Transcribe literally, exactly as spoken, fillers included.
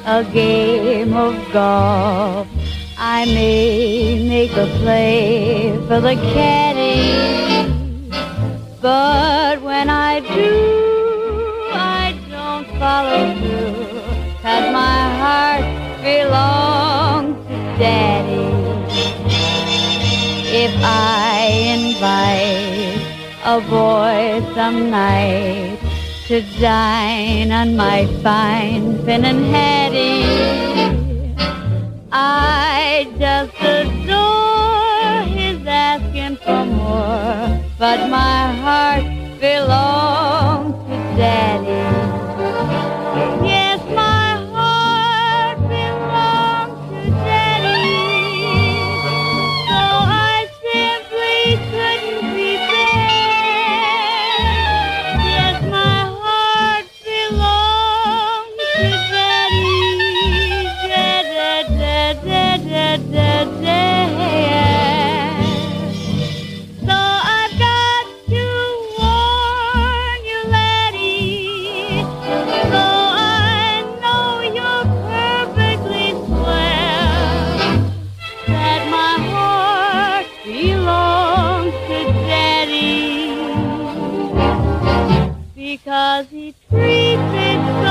a game of golf. I may make a play for the caddy, but when I do, I don't follow through, 'cause my heart belongs to Daddy. If I invite a boy some night to dine on my fine Finn and Hattie, I just adore his asking for more, but my heart belongs to Daddy. Yes, my heart belongs to Daddy, so I simply couldn't prepare. Yes, my heart belongs to Daddy. Da, da, da, da, da, da, da. So I've got to warn you, laddie, so I know you're perfectly swell, that my heart belongs to Daddy, because he treats it so